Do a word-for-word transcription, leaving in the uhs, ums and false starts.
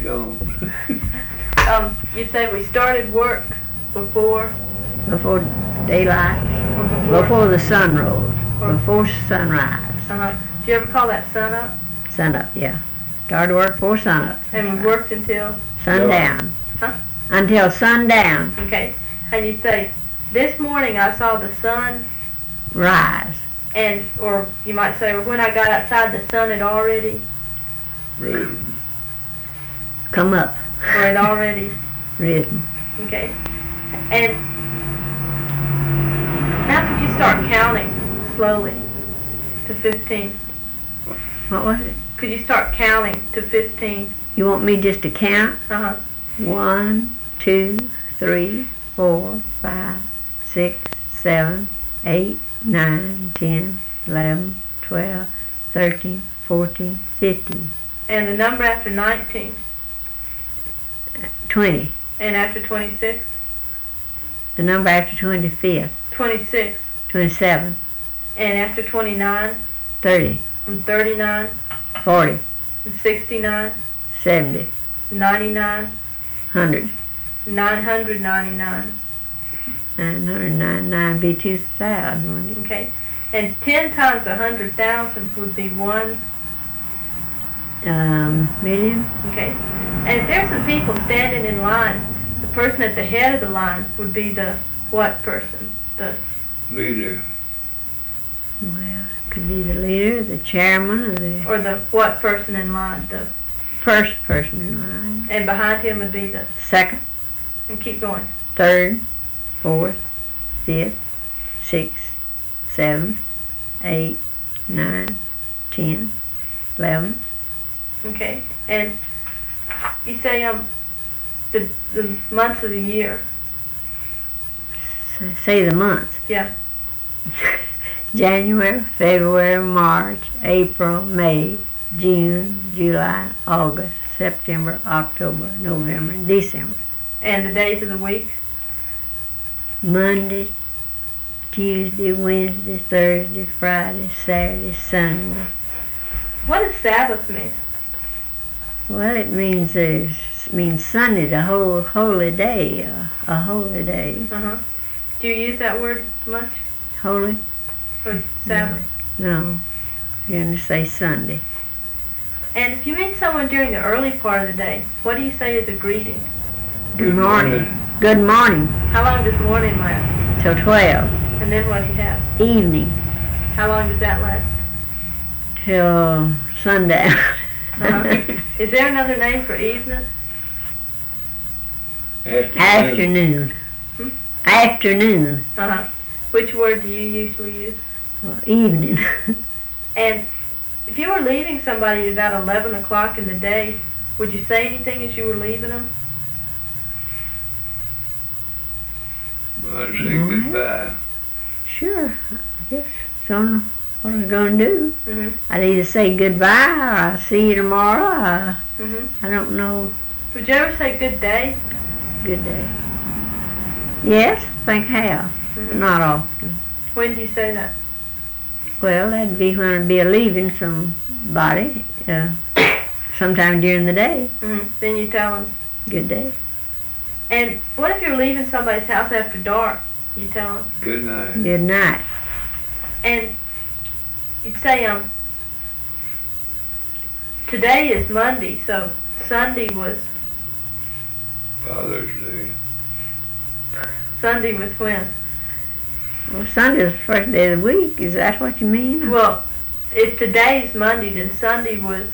gone. Um, you say we started work before? Before daylight, Or before? before the sun rose, Or- before sunrise. Uh-huh. Do you ever call that sun up? Sun up, yeah. Started work before sun up. And we worked until? Sundown. Huh? Until sundown, Okay. And you say, this morning I saw the sun, rise. and, or you might say, when I got outside the sun had already, Risen. Come up, or had already, risen. okay. And now could you start counting slowly to fifteen? What was it? Could you start counting to fifteen? You want me just to count? Uh-huh. One, two, three, four, five, six, seven, eight, nine, ten, eleven, twelve, thirteen, fourteen, fifteen, And the number after nineteen, twenty. and after twenty-six, The number after twenty-fifth, twenty-six, twenty-seven, and after twenty-nine, thirty, and thirty-nine, forty, and sixty-nine, seventy, ninety-nine, one hundred. nine hundred ninety-nine, nine hundred ninety-nine be two thousand, wouldn't it? okay? And ten times a hundred thousand would be one, Um, million? okay? And if there's some people standing in line, the person at the head of the line would be the what person? The, Leader. Well, it could be the leader, the chairman, or the or the what person in line? The, first person in line. and behind him would be the, Second, and keep going. third, fourth, fifth, sixth, seventh, eighth, ninth, tenth, eleventh. Okay, and you say um the the months of the year. S- Say the months. Yeah. January, February, March, April, May, June, July, August, September, October, November, and December. And the days of the week. Monday, Tuesday, Wednesday, Thursday, Friday, Saturday, Sunday. What does Sabbath mean? Well, it means there's means Sunday, the whole holy day, uh, a holy day. Uh huh. Do you use that word much? Holy? Or Sabbath? No, you're going to say Sunday. And if you meet someone during the early part of the day, what do you say is a greeting? Good morning. Good morning. How long does morning last? Till twelve. And then what do you have? Evening. How long does that last? Till sundown. Uh-huh. Is there another name for evening? Afternoon. Afternoon. Hmm? Afternoon. Uh-huh. Which word do you usually use? Well, evening. And if you were leaving somebody at about eleven o'clock in the day, would you say anything as you were leaving them? I'd say goodbye. Sure. I guess so. What am I going to do? Mm-hmm. I'd either say goodbye or I'll see you tomorrow. I, Mm-hmm. I don't know. Would you ever say good day? Good day. Yes, I think I have. Mm-hmm. Not often. When do you say that? Well, that'd be when I'd be leaving somebody, uh, sometime during the day. Mm-hmm. Then you tell them. Good day. And what if you're leaving somebody's house after dark? You tell them. Good night. Good night. And you'd say, um, today is Monday, so Sunday was, Father's Day. Sunday was when? Well, Sunday's the first day of the week. Is that what you mean? Well, if today's Monday, then Sunday was